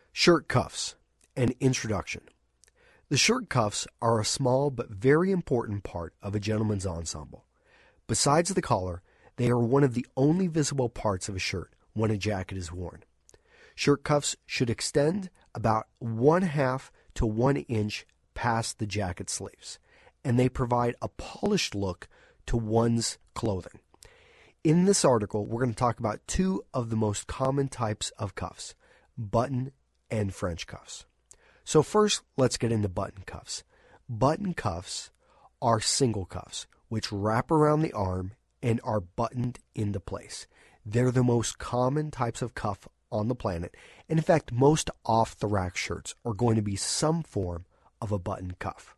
Shirt cuffs. An introduction. The shirt cuffs are a small but very important part of a gentleman's ensemble. Besides the collar, they are one of the only visible parts of a shirt when a jacket is worn. Shirt cuffs should extend about 1/2 to 1 inch past the jacket sleeves, and they provide a polished look to one's clothing. In this article, we're going to talk about two of the most common types of cuffs, button and French cuffs. So first, let's get into button cuffs. Button cuffs are single cuffs, which wrap around the arm and are buttoned into place. They're the most common types of cuff on the planet, and in fact, most off-the-rack shirts are going to be some form of a button cuff.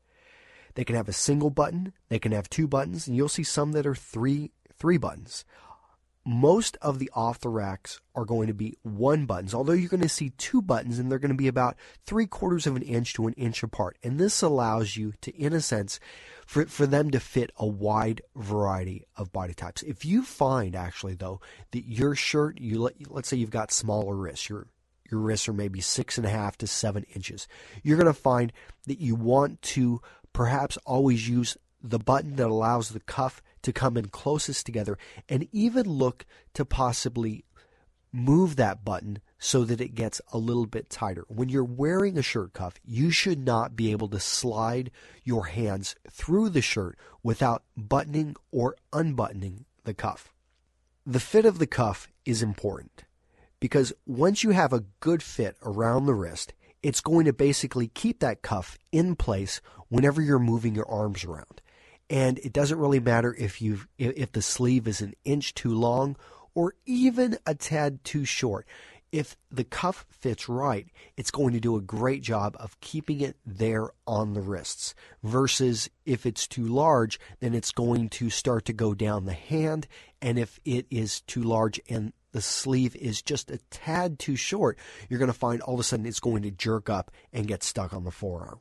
They can have a single button, they can have 2 buttons, and you'll see some that are three buttons. Most of the off-the-racks are going to be 1 buttons, although you're going to see 2 buttons, and they're going to be about 3/4 of an inch to an inch apart. And this allows you to, in a sense, for them to fit a wide variety of body types. If you find, actually, though, that your shirt, let's say you've got smaller wrists, your wrists are maybe 6.5 to 7 inches, you're going to find that you want to perhaps always use the button that allows the cuff to come in closest together, and even look to possibly move that button so that it gets a little bit tighter. When you're wearing a shirt cuff, you should not be able to slide your hands through the shirt without buttoning or unbuttoning the cuff. The fit of the cuff is important because once you have a good fit around the wrist, it's going to basically keep that cuff in place whenever you're moving your arms around. And it doesn't really matter if the sleeve is an inch too long or even a tad too short. If the cuff fits right, it's going to do a great job of keeping it there on the wrists. Versus if it's too large, then it's going to start to go down the hand. And if it is too large and the sleeve is just a tad too short, you're going to find all of a sudden it's going to jerk up and get stuck on the forearm.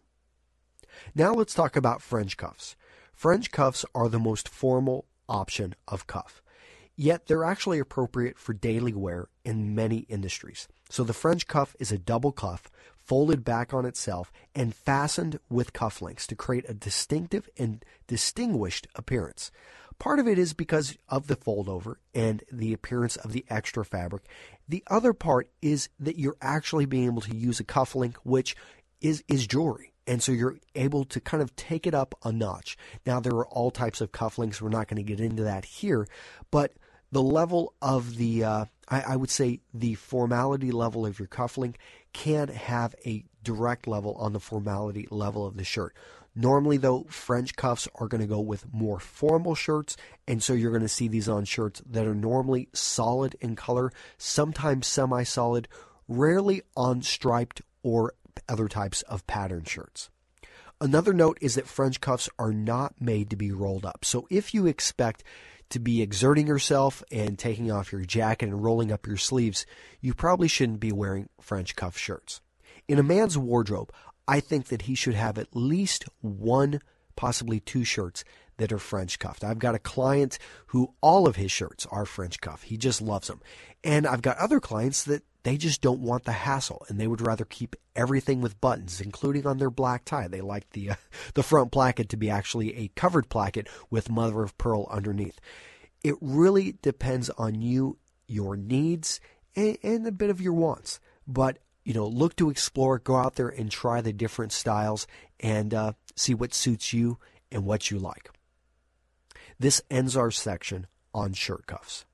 Now let's talk about French cuffs. French cuffs are the most formal option of cuff, yet they're actually appropriate for daily wear in many industries. So the French cuff is a double cuff, folded back on itself, and fastened with cufflinks to create a distinctive and distinguished appearance. Part of it is because of the fold over and the appearance of the extra fabric. The other part is that you're actually being able to use a cufflink, which is jewelry. And so you're able to kind of take it up a notch. Now, there are all types of cufflinks. We're not going to get into that here. But the level of the, I would say the formality level of your cufflink can have a direct level on the formality level of the shirt. Normally, though, French cuffs are going to go with more formal shirts. And so you're going to see these on shirts that are normally solid in color, sometimes semi-solid, rarely on striped or other types of pattern shirts. Another note is that French cuffs are not made to be rolled up. So if you expect to be exerting yourself and taking off your jacket and rolling up your sleeves, you probably shouldn't be wearing French cuff shirts. In a man's wardrobe, I think that he should have at least 1, possibly 2 shirts that are French cuffed. I've got a client who all of his shirts are French cuff. He just loves them. And I've got other clients that they just don't want the hassle, and they would rather keep everything with buttons, including on their black tie. They like the front placket to be actually a covered placket with mother of pearl underneath. It really depends on you, your needs, and a bit of your wants. But, look to explore, go out there and try the different styles and see what suits you and what you like. This ends our section on shirt cuffs.